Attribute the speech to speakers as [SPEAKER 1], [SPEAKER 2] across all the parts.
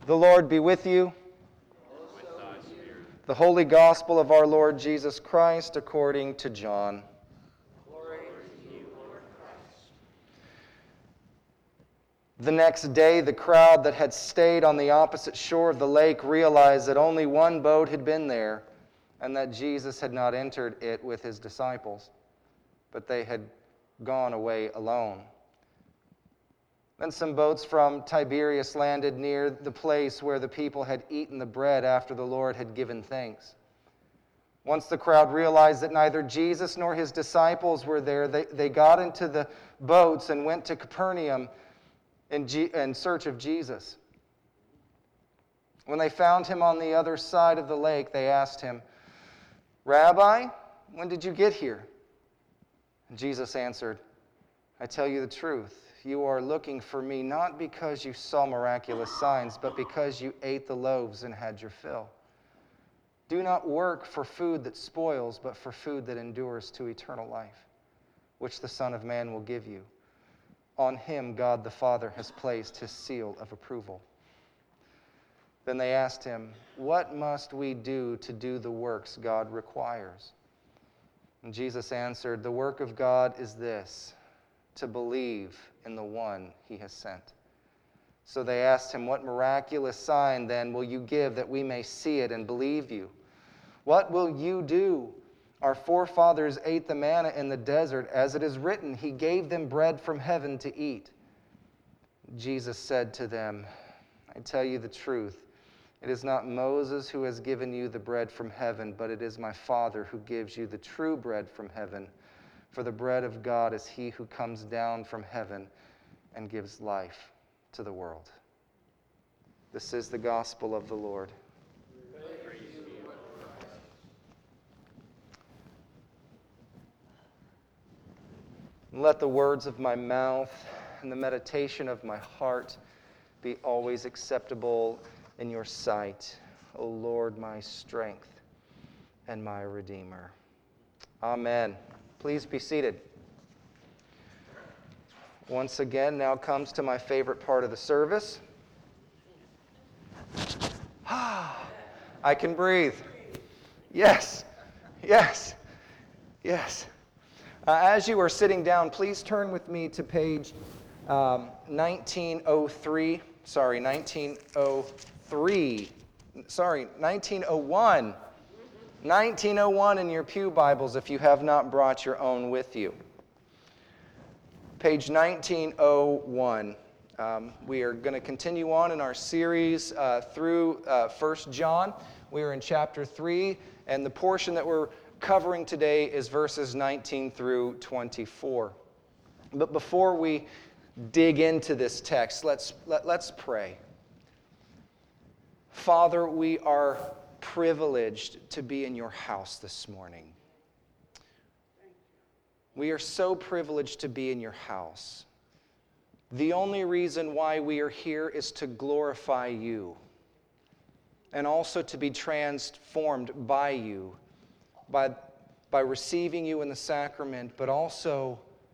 [SPEAKER 1] The Lord be with you.
[SPEAKER 2] With thy spirit.
[SPEAKER 1] The Holy Gospel of our Lord Jesus Christ according to John.
[SPEAKER 2] Glory to you, Lord Christ.
[SPEAKER 1] The next day, the crowd that had stayed on the opposite shore of the lake realized that only one boat had been there, and that Jesus had not entered it with his disciples, but they had gone away alone. Then some boats from Tiberias landed near the place where the people had eaten the bread after the Lord had given thanks. Once the crowd realized that neither Jesus nor his disciples were there, they got into the boats and went to Capernaum in search of Jesus. When they found him on the other side of the lake, they asked him, "Rabbi, when did you get here?" And Jesus answered, "I tell you the truth. You are looking for me not because you saw miraculous signs, but because you ate the loaves and had your fill. Do not work for food that spoils, but for food that endures to eternal life, which the Son of Man will give you. On him God the Father has placed his seal of approval." Then they asked him, "What must we do to do the works God requires?" And Jesus answered, "The work of God is this, to believe in the one he has sent." So they asked him, "What miraculous sign then will you give that we may see it and believe you? What will you do? Our forefathers ate the manna in the desert. As it is written, he gave them bread from heaven to eat." Jesus said to them, "I tell you the truth. It is not Moses who has given you the bread from heaven, but it is my Father who gives you the true bread from heaven. For the bread of God is he who comes down from heaven and gives life to the world." This is the gospel of the Lord.
[SPEAKER 2] Praise to you, Lord Christ.
[SPEAKER 1] Let the words of my mouth and the meditation of my heart be always acceptable in your sight, O Lord, my strength and my Redeemer. Amen. Please be seated. Once again, now comes to my favorite part of the service. I can breathe. Yes, yes, yes. As you are sitting down, please turn with me to page 1903. Sorry, 1903. Sorry, 1901. 1901 in your pew Bibles if you have not brought your own with you. Page 1901. We are going to continue on in our series through 1 John. We are in chapter 3, and the portion that we're covering today is verses 19 through 24. But before we dig into this text, let's pray. Father, we are privileged to be in your house this morning. We are so privileged to be in your house. The only reason why we are here is to glorify you and also to be transformed by you, by receiving you in the sacrament, but also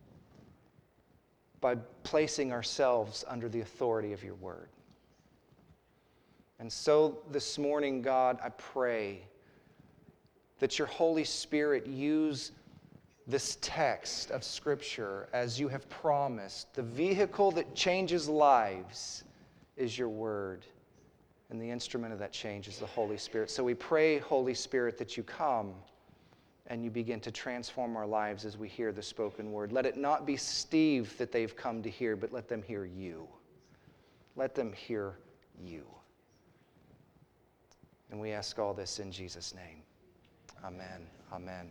[SPEAKER 1] by placing ourselves under the authority of your word. And so this morning, God, I pray that your Holy Spirit use this text of Scripture as you have promised. The vehicle that changes lives is your word, and the instrument of that change is the Holy Spirit. So we pray, Holy Spirit, that you come and you begin to transform our lives as we hear the spoken word. Let it not be Steve that they've come to hear, but let them hear you. Let them hear you. And we ask all this in Jesus' name. Amen. Amen.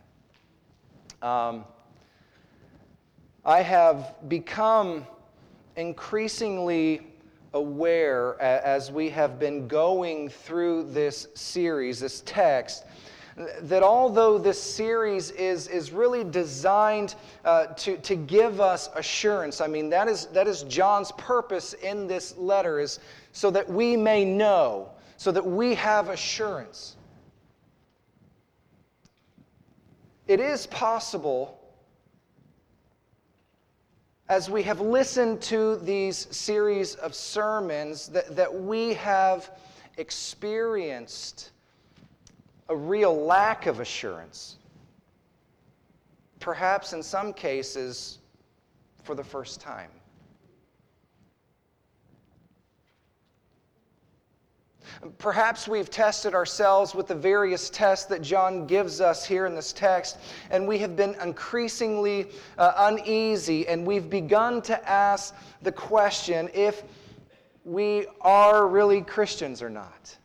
[SPEAKER 1] I have become increasingly aware as we have been going through this series, this text, that although this series is really designed to give us assurance, I mean, that is John's purpose in this letter, is so that we may know, so that we have assurance. It is possible as we have listened to these series of sermons, that we have experienced a real lack of assurance. Perhaps in some cases, for the first time. Perhaps we've tested ourselves with the various tests that John gives us here in this text, and we have been increasingly uneasy, and we've begun to ask the question if we are really Christians or not.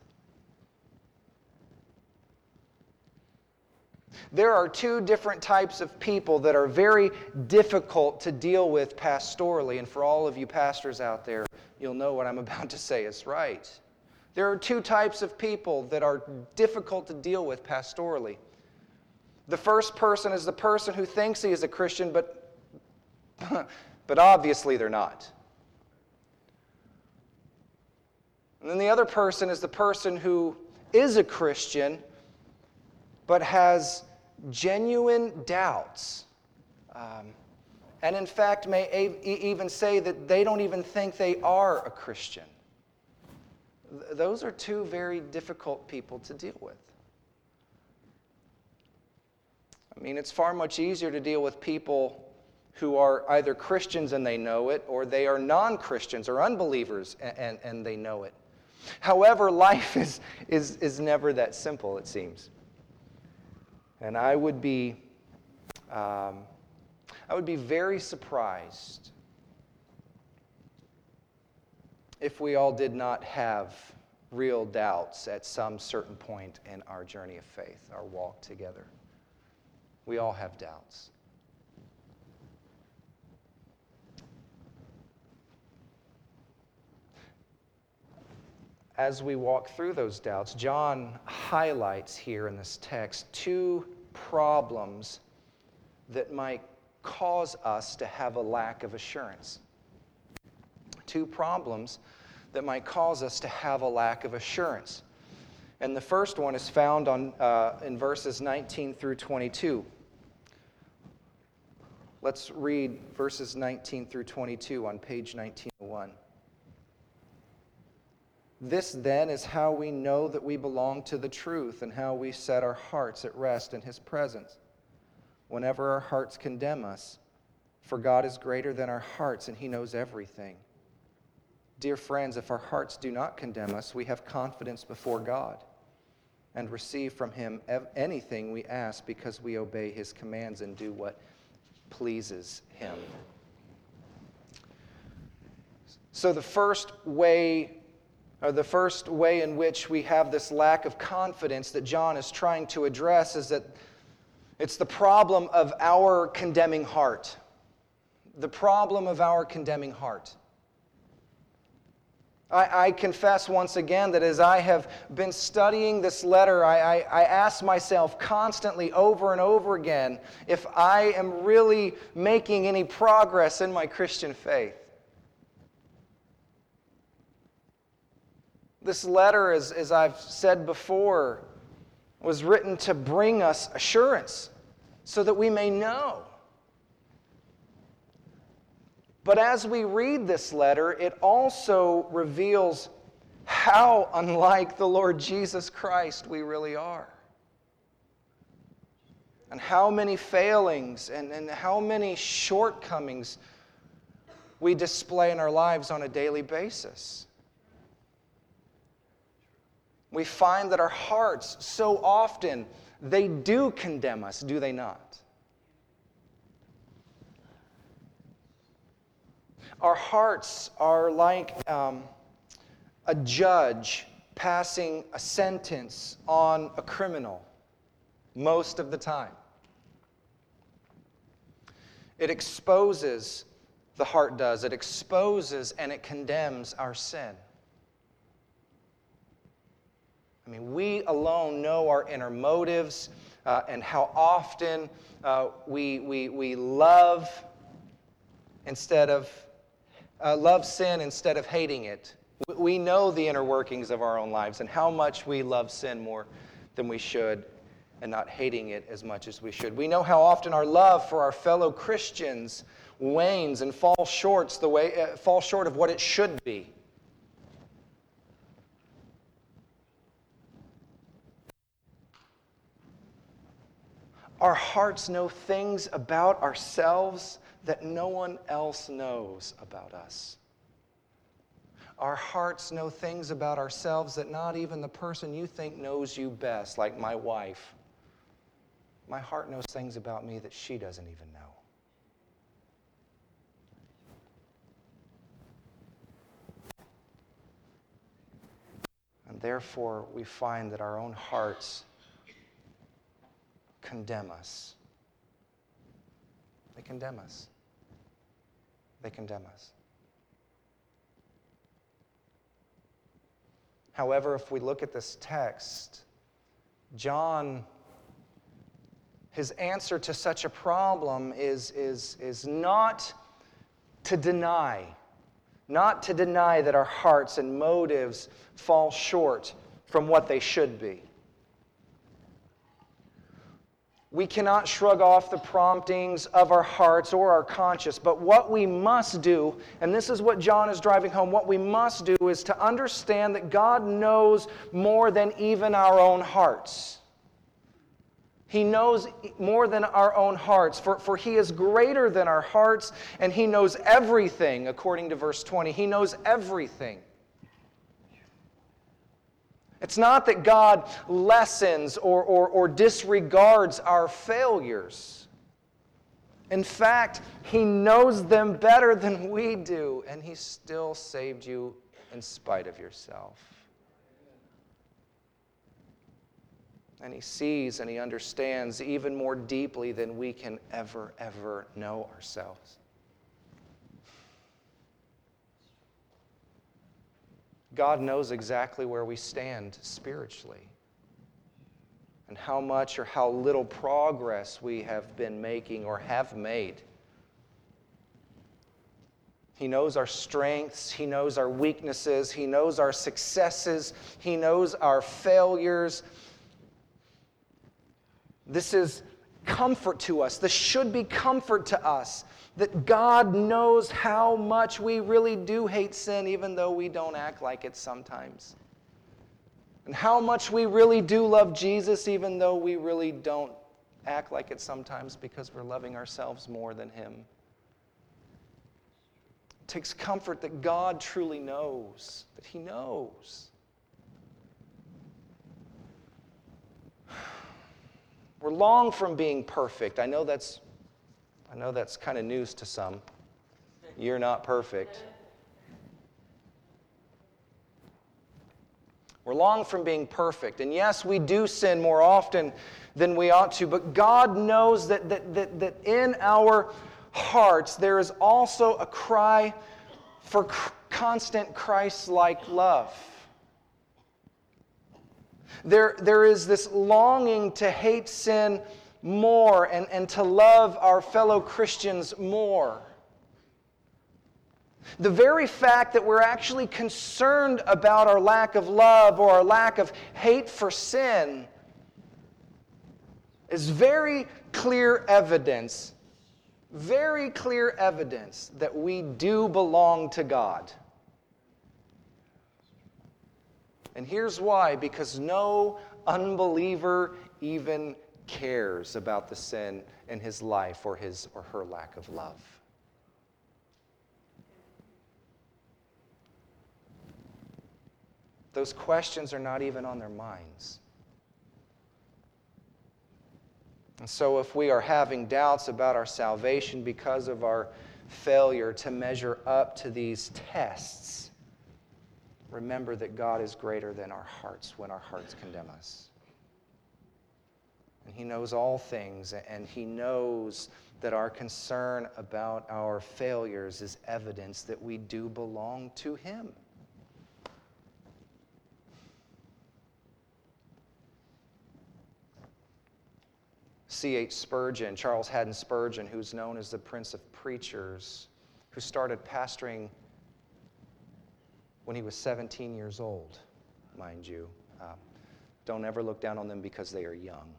[SPEAKER 1] There are two different types of people that are very difficult to deal with pastorally, and for all of you pastors out there, you'll know what I'm about to say is right. There are two types of people that are difficult to deal with pastorally. The first person is the person who thinks he is a Christian, but obviously they're not. And then the other person is the person who is a Christian, but has genuine doubts. And in fact may even say that they don't even think they are a Christian. Those are two very difficult people to deal with. I mean, it's far much easier to deal with people who are either Christians and they know it, or they are non-Christians or unbelievers and they know it. However, life is never that simple, it seems. And I would be very surprised if we all did not have real doubts at some certain point in our journey of faith, our walk together. We all have doubts. As we walk through those doubts, John highlights here in this text two problems that might cause us to have a lack of assurance. Two problems that might cause us to have a lack of assurance. And the first one is found in verses 19 through 22. Let's read verses 19 through 22 on page 1901. This then is how we know that we belong to the truth and how we set our hearts at rest in His presence. Whenever our hearts condemn us, for God is greater than our hearts and He knows everything. Dear friends, if our hearts do not condemn us, we have confidence before God and receive from Him anything we ask because we obey His commands and do what pleases Him. So the first way in which we have this lack of confidence that John is trying to address is that it's the problem of our condemning heart. The problem of our condemning heart. I confess once again that as I have been studying this letter, I ask myself constantly over and over again if I am really making any progress in my Christian faith. This letter, as I've said before, was written to bring us assurance so that we may know. But as we read this letter, it also reveals how unlike the Lord Jesus Christ we really are. And how many failings and how many shortcomings we display in our lives on a daily basis. We find that our hearts so often, they do condemn us, do they not? Our hearts are like a judge passing a sentence on a criminal most of the time. It exposes, the heart does, it exposes and it condemns our sin. I mean, we alone know our inner motives and how often we love instead of love sin instead of hating it. We know the inner workings of our own lives and how much we love sin more than we should and not hating it as much as we should. We know how often our love for our fellow Christians wanes and falls short of what it should be. Our hearts know things about ourselves that no one else knows about us. Our hearts know things about ourselves that not even the person you think knows you best, like my wife. My heart knows things about me that she doesn't even know. And therefore, we find that our own hearts condemn us. They condemn us. They condemn us. However, if we look at this text, John, his answer to such a problem is not to deny that our hearts and motives fall short from what they should be. We cannot shrug off the promptings of our hearts or our conscience, but what we must do, and this is what John is driving home, what we must do is to understand that God knows more than even our own hearts. He knows more than our own hearts, for He is greater than our hearts, and He knows everything, according to verse 20. He knows everything. It's not that God lessens or disregards our failures. In fact, He knows them better than we do, and He still saved you in spite of yourself. And He sees and He understands even more deeply than we can ever know ourselves. God knows exactly where we stand spiritually and how much or how little progress we have been making or have made. He knows our strengths. He knows our weaknesses. He knows our successes. He knows our failures. This is comfort to us. This should be comfort to us, that God knows how much we really do hate sin, even though we don't act like it sometimes. And how much we really do love Jesus, even though we really don't act like it sometimes because we're loving ourselves more than Him. It takes comfort that God truly knows, that He knows. We're long from being perfect. I know that's kind of news to some. You're not perfect. We're long from being perfect. And yes, we do sin more often than we ought to, but God knows that in our hearts there is also a cry for constant Christ-like love. There is this longing to hate sin more and to love our fellow Christians more. The very fact that we're actually concerned about our lack of love or our lack of hate for sin is very clear evidence that we do belong to God. And here's why: because no unbeliever even cares about the sin in his life or his or her lack of love. Those questions are not even on their minds. And so if we are having doubts about our salvation because of our failure to measure up to these tests, remember that God is greater than our hearts when our hearts condemn us. And He knows all things, and He knows that our concern about our failures is evidence that we do belong to Him. C.H. Spurgeon, Charles Haddon Spurgeon, who's known as the Prince of Preachers, who started pastoring when he was 17 years old, mind you. Don't ever look down on them because they are young.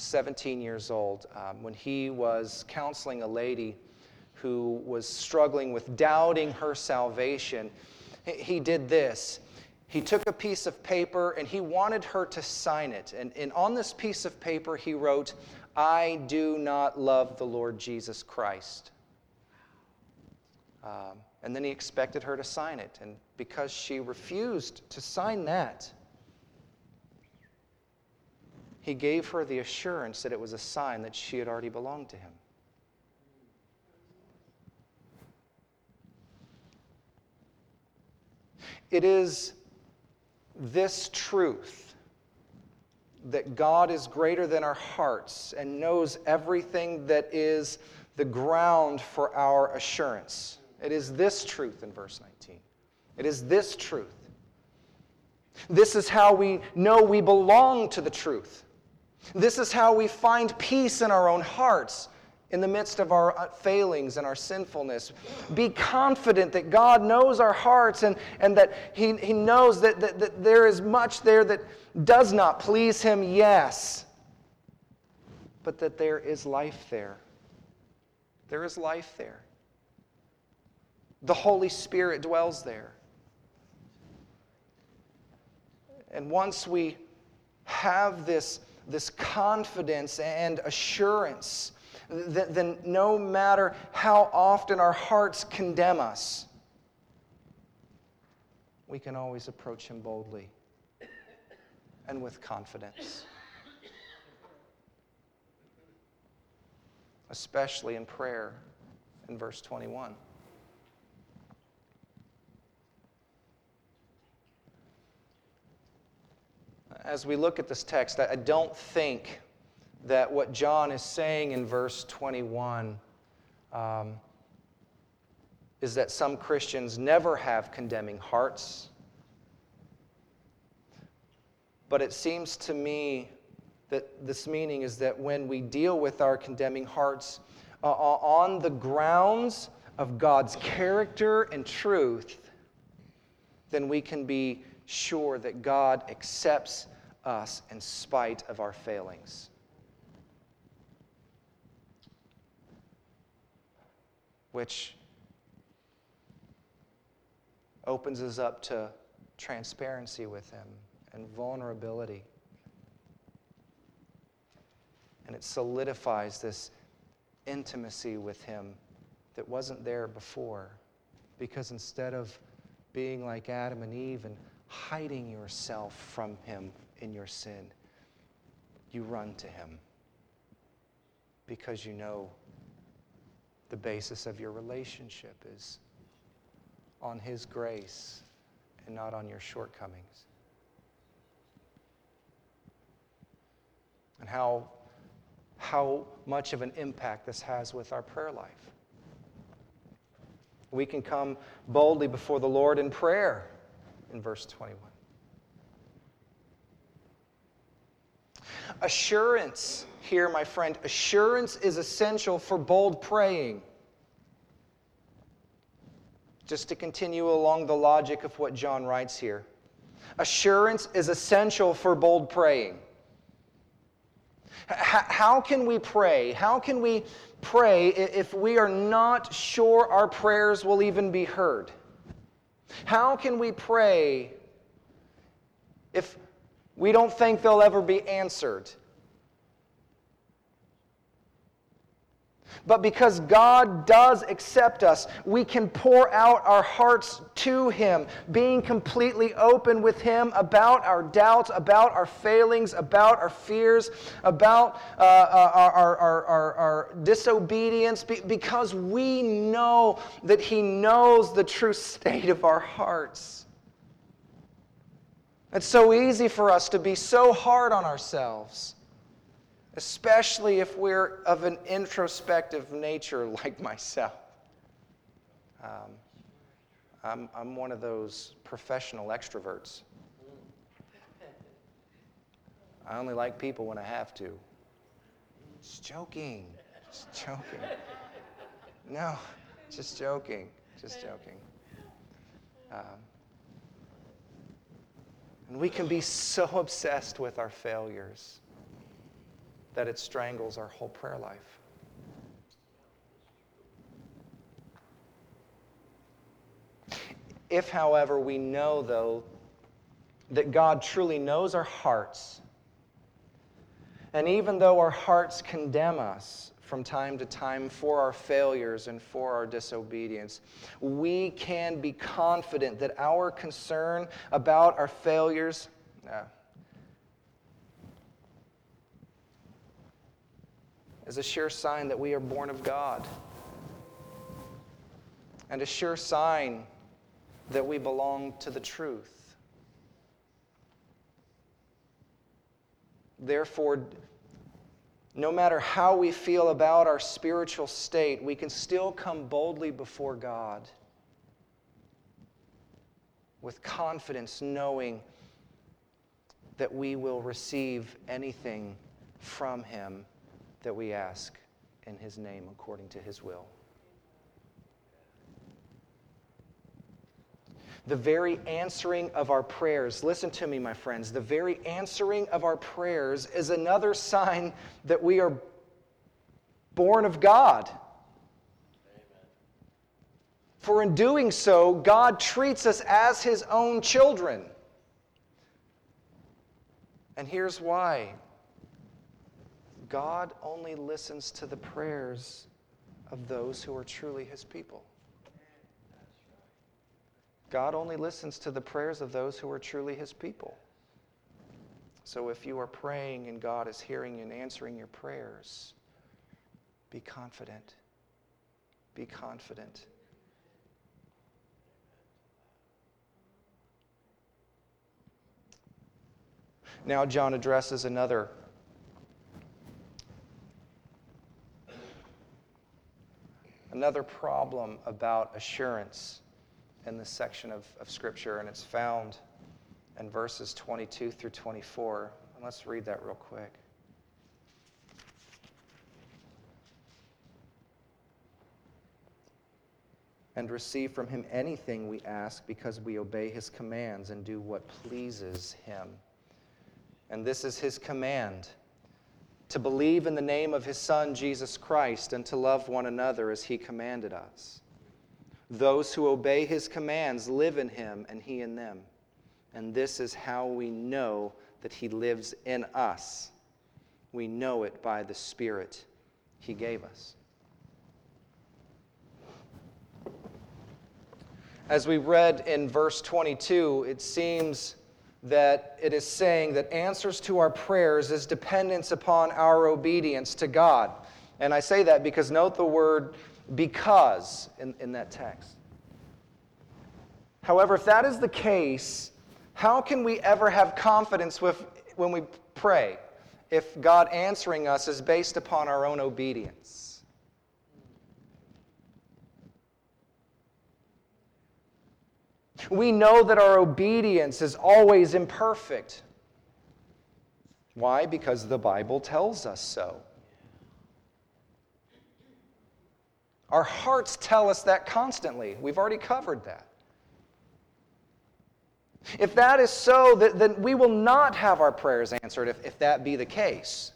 [SPEAKER 1] 17 years old, when he was counseling a lady who was struggling with doubting her salvation. He did this. He took a piece of paper and he wanted her to sign it. And on this piece of paper he wrote, "I do not love the Lord Jesus Christ." And then he expected her to sign it. And because she refused to sign that, he gave her the assurance that it was a sign that she had already belonged to him. It is this truth that God is greater than our hearts and knows everything that is the ground for our assurance. It is this truth in verse 19. It is this truth. This is how we know we belong to the truth. This is how we find peace in our own hearts in the midst of our failings and our sinfulness. Be confident that God knows our hearts and that He knows that there is much there that does not please Him, yes, but that there is life there. There is life there. The Holy Spirit dwells there. And once we have this confidence and assurance, then no matter how often our hearts condemn us, we can always approach Him boldly and with confidence. Especially in prayer in verse 21. As we look at this text, I don't think that what John is saying in verse 21 is that some Christians never have condemning hearts. But it seems to me that this meaning is that when we deal with our condemning hearts on the grounds of God's character and truth, then we can be sure that God accepts us in spite of our failings. Which opens us up to transparency with Him and vulnerability. And it solidifies this intimacy with Him that wasn't there before. Because instead of being like Adam and Eve and hiding yourself from Him in your sin, you run to Him because you know the basis of your relationship is on His grace and not on your shortcomings. And how much of an impact this has with our prayer life. We can come boldly before the Lord in prayer in verse 21. Assurance here, my friend, assurance is essential for bold praying. Just to continue along the logic of what John writes here. Assurance is essential for bold praying. How can we pray? How can we pray if we are not sure our prayers will even be heard? How can we pray if we don't think they'll ever be answered? But because God does accept us, we can pour out our hearts to Him, being completely open with Him about our doubts, about our failings, about our fears, about our disobedience, because we know that He knows the true state of our hearts. It's so easy for us to be so hard on ourselves. Especially if we're of an introspective nature like myself. I'm one of those professional extroverts. I only like people when I have to. Just joking. Just joking. No, just joking. Just joking. And we can be so obsessed with our failures. that it strangles our whole prayer life. If, however, we know, though, that God truly knows our hearts, and even though our hearts condemn us from time to time for our failures and for our disobedience, we can be confident that our concern about our failures is a sure sign that we are born of God, and a sure sign that we belong to the truth. Therefore, no matter how we feel about our spiritual state, we can still come boldly before God with confidence, knowing that we will receive anything from Him that we ask in His name according to His will. The very answering of our prayers, listen to me, my friends, the very answering of our prayers is another sign that we are born of God. Amen. For in doing so, God treats us as His own children. And here's why. God only listens to the prayers of those who are truly His people. God only listens to the prayers of those who are truly His people. So if you are praying and God is hearing and answering your prayers, be confident. Be confident. Now John addresses another problem about assurance in this section of Scripture, and it's found in verses 22 through 24. And let's read that real quick. And receive from Him anything we ask, because we obey His commands and do what pleases Him. And this is His command, to believe in the name of His Son, Jesus Christ, and to love one another as He commanded us. Those who obey His commands live in Him and He in them. And this is how we know that He lives in us. We know it by the Spirit He gave us. As we read in verse 22, it seems that it is saying that answers to our prayers is dependence upon our obedience to God. And I say that because note the word because in that text. However, if that is the case, how can we ever have confidence when we pray if God answering us is based upon our own obedience? We know that our obedience is always imperfect. Why? Because the Bible tells us so. Our hearts tell us that constantly. We've already covered that. If that is so, then we will not have our prayers answered if that be the case.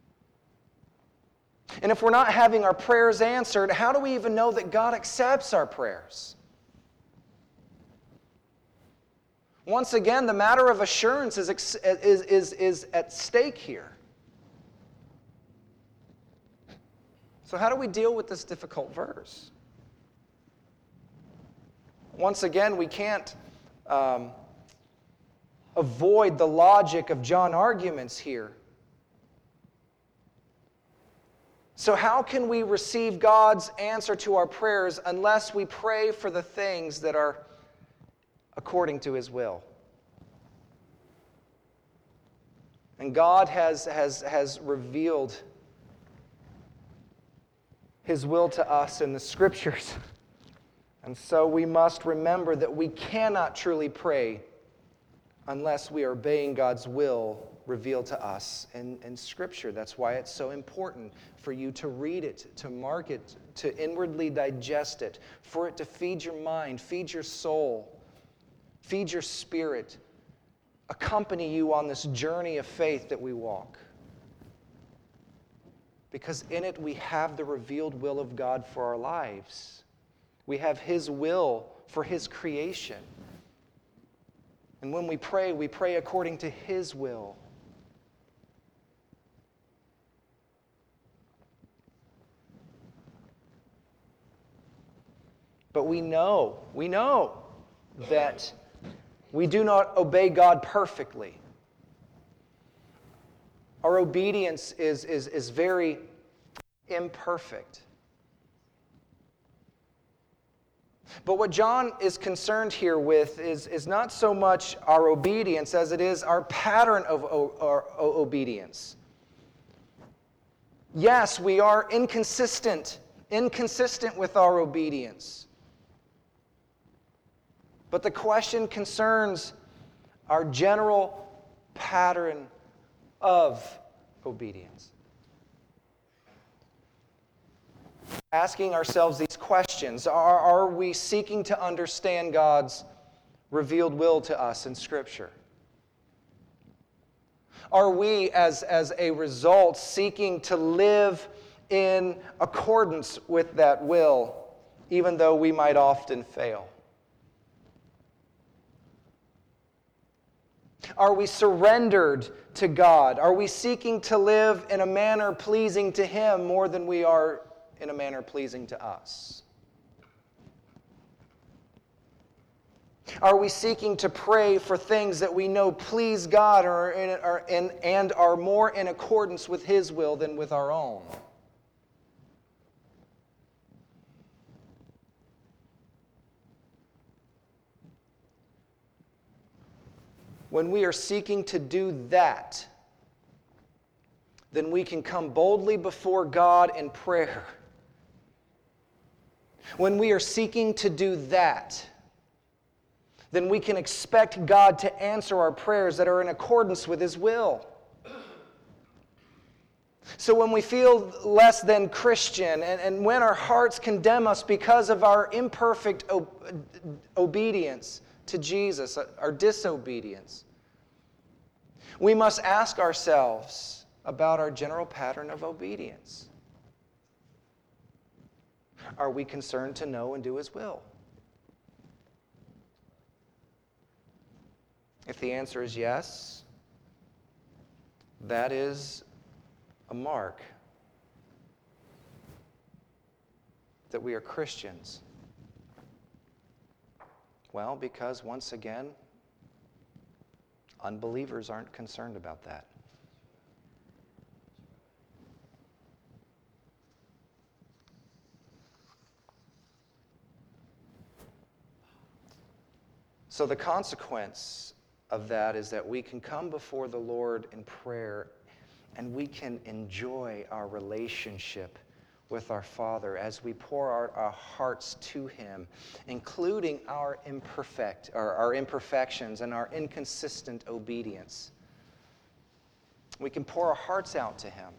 [SPEAKER 1] And if we're not having our prayers answered, how do we even know that God accepts our prayers? Once again, the matter of assurance is at stake here. So how do we deal with this difficult verse? Once again, we can't avoid the logic of John's arguments here. So how can we receive God's answer to our prayers unless we pray for the things that are according to His will? And God has revealed His will to us in the Scriptures. And so we must remember that we cannot truly pray unless we are obeying God's will revealed to us in Scripture. That's why it's so important for you to read it, to mark it, to inwardly digest it, for it to feed your mind, feed your soul, feed your spirit, accompany you on this journey of faith that we walk. because in it we have the revealed will of God for our lives. We have His will for His creation. And when we pray according to His will. But we know that we do not obey God perfectly. Our obedience is very imperfect. But what John is concerned here with is not so much our obedience as it is our pattern of our obedience. Yes, we are inconsistent with our obedience. But the question concerns our general pattern of obedience. Asking ourselves these questions. Are we seeking to understand God's revealed will to us in Scripture? Are we, as a result, seeking to live in accordance with that will, even though we might often fail? Are we surrendered to God? Are we seeking to live in a manner pleasing to Him more than we are in a manner pleasing to us? Are we seeking to pray for things that we know please God and are more in accordance with His will than with our own? When we are seeking to do that, then we can come boldly before God in prayer. When we are seeking to do that, then we can expect God to answer our prayers that are in accordance with His will. So when we feel less than Christian and when our hearts condemn us because of our imperfect obedience to Jesus, our disobedience, we must ask ourselves about our general pattern of obedience. Are we concerned to know and do His will? If the answer is yes, that is a mark that we are Christians. Well, because once again, unbelievers aren't concerned about that. So the consequence of that is that we can come before the Lord in prayer and we can enjoy our relationship with our Father as we pour out our hearts to Him, including our imperfections and our inconsistent obedience. We can pour our hearts out to Him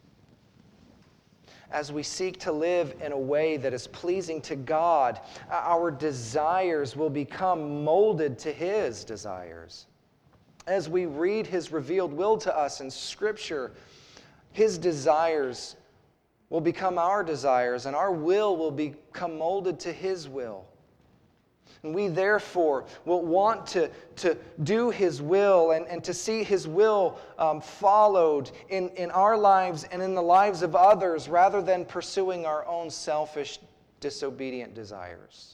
[SPEAKER 1] as we seek to live in a way that is pleasing to God. Our desires will become molded to His desires. As we read His revealed will to us in Scripture, His desires will become our desires, and our will become molded to His will. And we therefore will want to do His will and to see His will followed in our lives and in the lives of others rather than pursuing our own selfish, disobedient desires.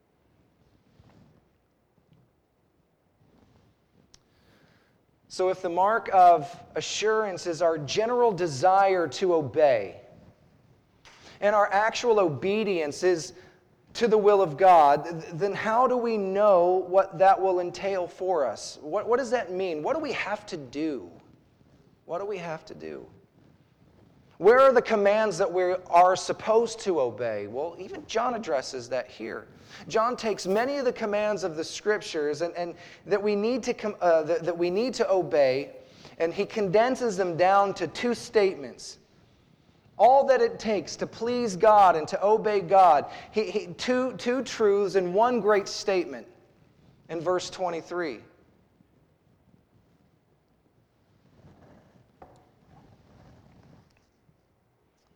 [SPEAKER 1] So if the mark of assurance is our general desire to obey, and our actual obedience is to the will of God, then how do we know what that will entail for us? What does that mean? What do we have to do? What do we have to do? Where are the commands that we are supposed to obey? Well, even John addresses that here. John takes many of the commands of the Scriptures and that we need to obey, and he condenses them down to two statements. All that it takes to please God and to obey God. Two truths and one great statement in verse 23.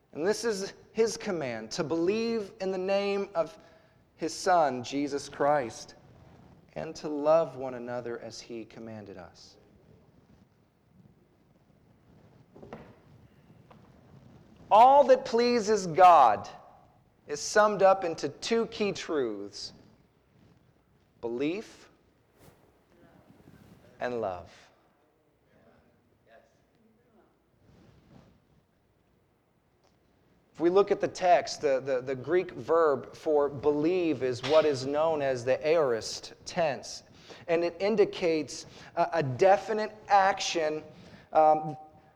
[SPEAKER 1] And this is his command, to believe in the name of his Son, Jesus Christ, and to love one another as he commanded us. All that pleases God is summed up into two key truths: belief and love. If we look at the text, the Greek verb for believe is what is known as the aorist tense. And it indicates a definite action, at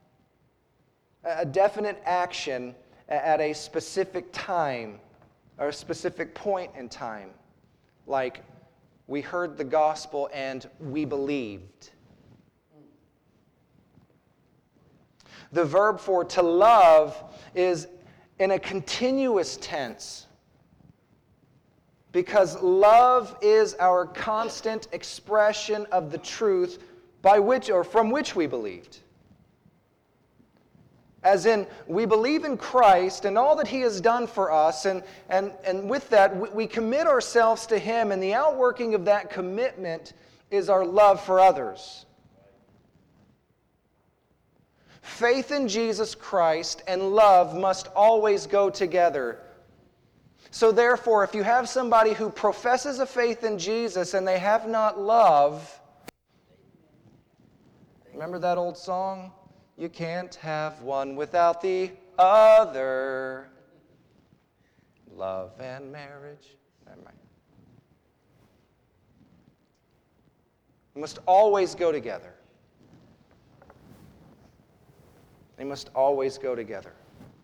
[SPEAKER 1] a specific time or a specific point in time. Like, we heard the gospel and we believed. The verb for to love is in a continuous tense, because love is our constant expression of the truth by which or from which we believed. As in, we believe in Christ and all that he has done for us, and with that, we commit ourselves to him, and the outworking of that commitment is our love for others. Faith in Jesus Christ and love must always go together. So therefore, if you have somebody who professes a faith in Jesus and they have not love, remember that old song? You can't have one without the other. Love and marriage. Never mind. They must always go together. They must always go together.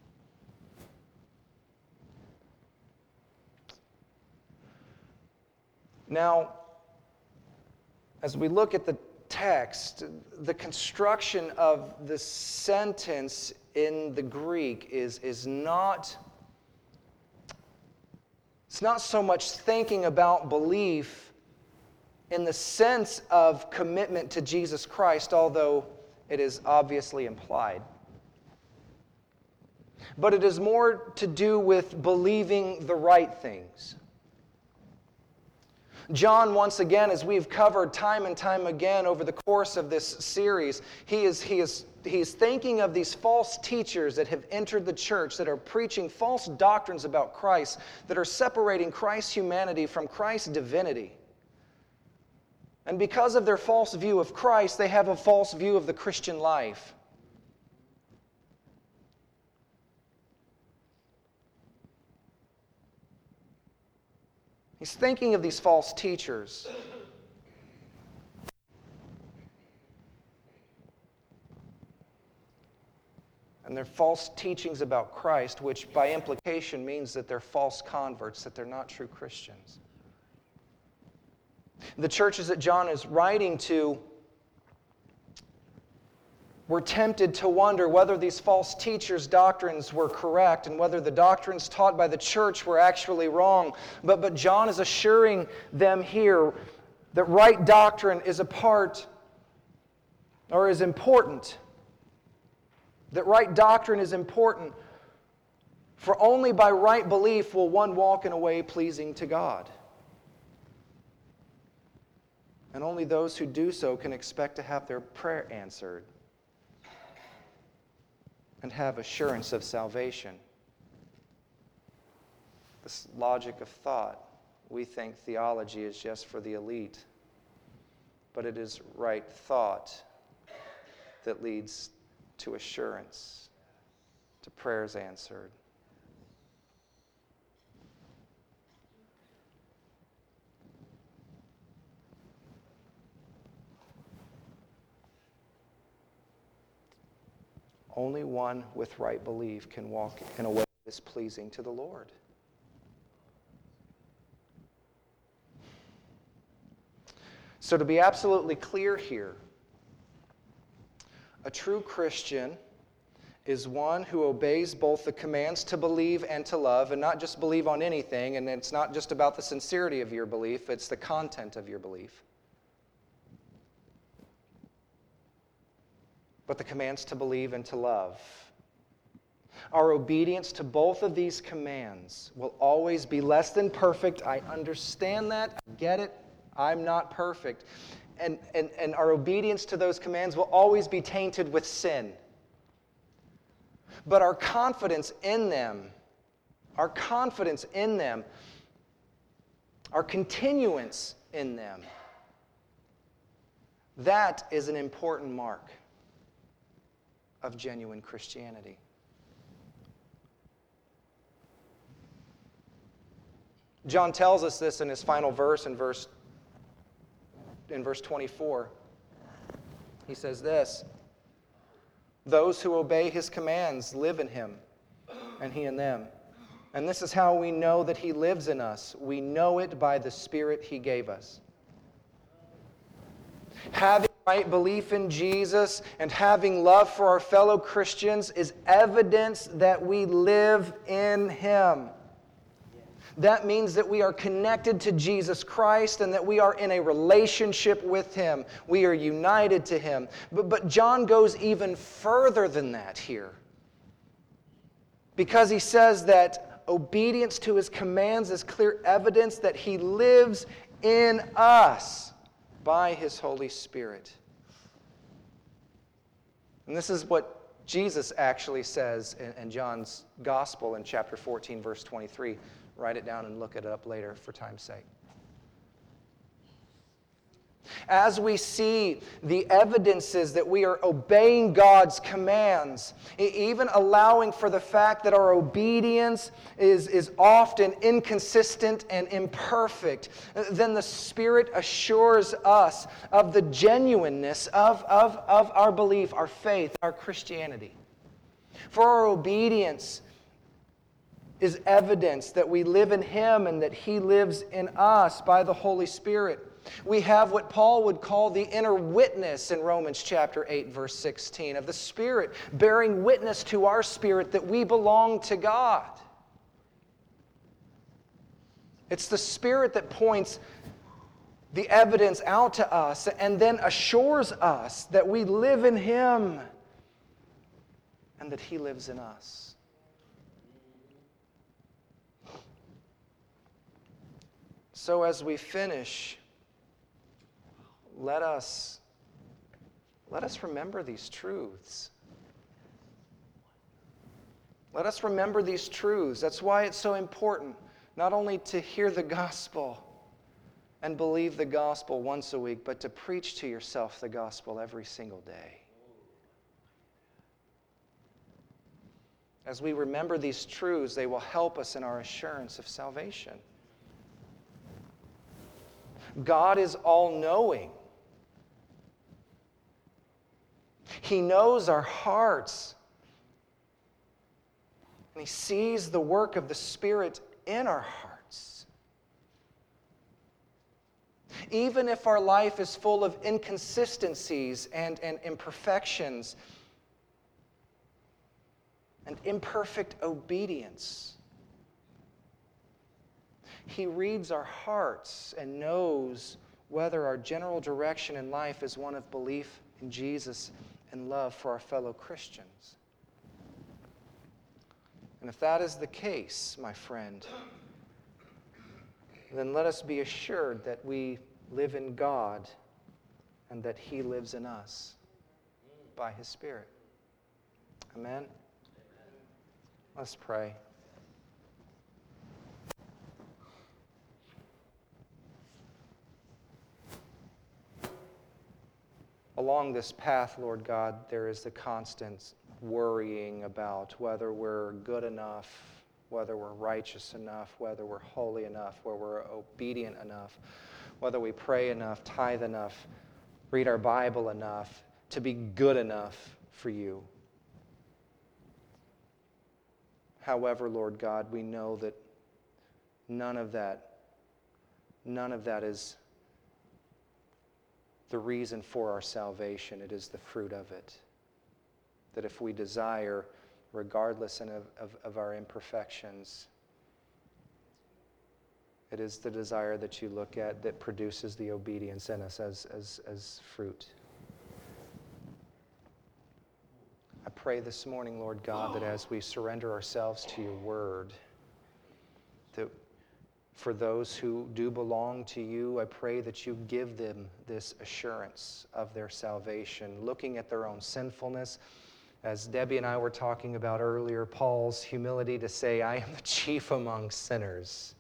[SPEAKER 1] Now, as we look at the text, the construction of the sentence in the Greek is not, it's not so much thinking about belief in the sense of commitment to Jesus Christ, although it is obviously implied. But it is more to do with believing the right things. John, once again, as we've covered time and time again over the course of this series, he's thinking of these false teachers that have entered the church, that are preaching false doctrines about Christ, that are separating Christ's humanity from Christ's divinity. And because of their false view of Christ, they have a false view of the Christian life. He's thinking of these false teachers. And their false teachings about Christ, which by implication means that they're false converts, that they're not true Christians. The churches that John is writing to were tempted to wonder whether these false teachers' doctrines were correct and whether the doctrines taught by the church were actually wrong. But John is assuring them here that right doctrine is a part, or is important. That right doctrine is important, for only by right belief will one walk in a way pleasing to God. And only those who do so can expect to have their prayer answered and have assurance of salvation. This logic of thought, we think theology is just for the elite, but it is right thought that leads to assurance, to prayers answered. Only one with right belief can walk in a way that is pleasing to the Lord. So to be absolutely clear here, a true Christian is one who obeys both the commands to believe and to love, and not just believe on anything, and it's not just about the sincerity of your belief, it's the content of your belief. But the commands to believe and to love. Our obedience to both of these commands will always be less than perfect. I understand that. I get it. I'm not perfect. And our obedience to those commands will always be tainted with sin. But our confidence in them, our continuance in them, that is an important mark of genuine Christianity. John tells us this in his final verse, in verse 24. He says this: "Those who obey his commands live in him, and he in them. And this is how we know that he lives in us. We know it by the Spirit he gave us." Having right belief in Jesus and having love for our fellow Christians is evidence that we live in him. That means that we are connected to Jesus Christ and that we are in a relationship with him. We are united to him. But John goes even further than that here, because he says that obedience to his commands is clear evidence that he lives in us by his Holy Spirit. And this is what Jesus actually says in John's Gospel in chapter 14, verse 23. Write it down and look it up later for time's sake. As we see the evidences that we are obeying God's commands, even allowing for the fact that our obedience is often inconsistent and imperfect, then the Spirit assures us of the genuineness of our belief, our faith, our Christianity. For our obedience is evidence that we live in him and that he lives in us by the Holy Spirit. We have what Paul would call the inner witness in Romans chapter 8, verse 16, of the Spirit bearing witness to our spirit that we belong to God. It's the Spirit that points the evidence out to us and then assures us that we live in him and that he lives in us. So as we finish, let us remember these truths. Let us remember these truths. That's why it's so important not only to hear the gospel and believe the gospel once a week, but to preach to yourself the gospel every single day. As we remember these truths, they will help us in our assurance of salvation. God is all-knowing. He knows our hearts. And he sees the work of the Spirit in our hearts. Even if our life is full of inconsistencies and imperfections and imperfect obedience, he reads our hearts and knows whether our general direction in life is one of belief in Jesus and love for our fellow Christians. And if that is the case, my friend, then let us be assured that we live in God and that he lives in us by his Spirit. Amen? Let's pray. Along this path, Lord God, there is the constant worrying about whether we're good enough, whether we're righteous enough, whether we're holy enough, whether we're obedient enough, whether we pray enough, tithe enough, read our Bible enough to be good enough for you. However, Lord God, we know that none of that is the reason for our salvation. It is the fruit of it. That if we desire, regardless of our imperfections, it is the desire that you look at that produces the obedience in us as fruit. I pray this morning, Lord God, that as we surrender ourselves to your word, that for those who do belong to you, I pray that you give them this assurance of their salvation, looking at their own sinfulness. As Debbie and I were talking about earlier, Paul's humility to say, I am the chief among sinners.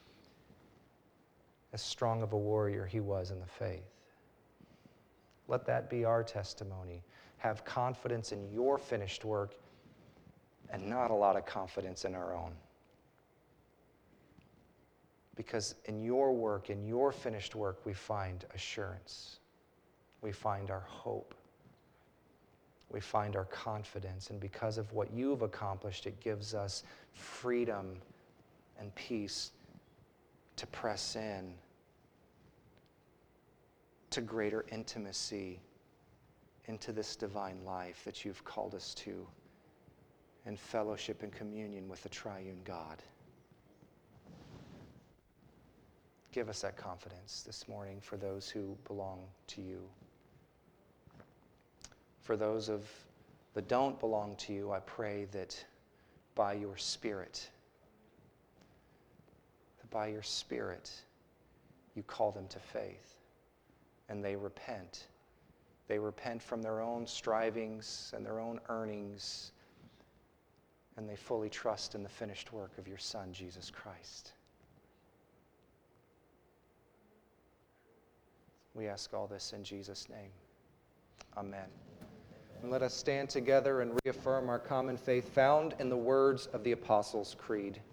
[SPEAKER 1] As strong of a warrior he was in the faith. Let that be our testimony. Have confidence in your finished work and not a lot of confidence in our own. Because in your work, in your finished work, we find assurance. We find our hope. We find our confidence. And because of what you've accomplished, it gives us freedom and peace to press in to greater intimacy into this divine life that you've called us to in fellowship and communion with the triune God. Give us that confidence this morning for those who belong to you. For those that don't belong to you, I pray that by your Spirit, you call them to faith and they repent. They repent from their own strivings and their own earnings, and they fully trust in the finished work of your Son, Jesus Christ. We ask all this in Jesus' name. Amen. And let us stand together and reaffirm our common faith found in the words of the Apostles' Creed.